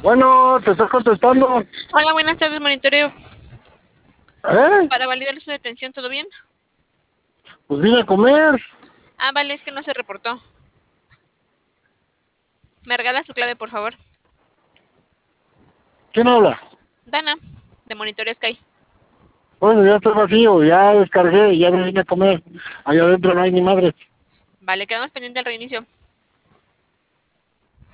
Bueno, te estoy contestando. Hola, buenas tardes, monitoreo. ¿Eh? Para validar su detención, ¿todo bien? Pues vine a comer. Ah, vale, es que no se reportó. ¿Me regala su clave, por favor? ¿Quién habla? Dana, de Monitoreo Sky. Bueno, ya está vacío, ya descargué, ya me vine a comer. Allá adentro no hay ni madre. Vale, quedamos pendiente del reinicio.